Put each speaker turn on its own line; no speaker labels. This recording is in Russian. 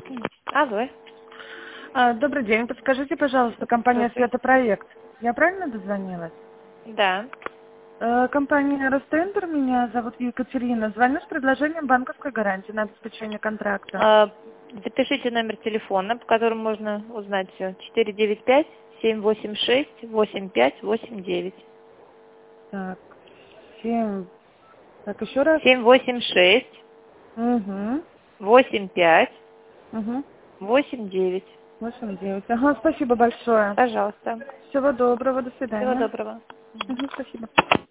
Алло.
Добрый день. Подскажите, пожалуйста, компания «Светопроект». Я правильно дозвонилась?
Да.
Компания «Ростендер», меня зовут Екатерина. Звоню с предложением банковской гарантии на обеспечение контракта.
Запишите номер телефона, по которому можно узнать все. 495-786-8589.
Так, 7... Так, еще раз.
786
Угу.
85
Угу.
89.
8-9. Ага, спасибо большое.
Пожалуйста.
Всего доброго, до
Всего
свидания.
доброго.
Угу, спасибо.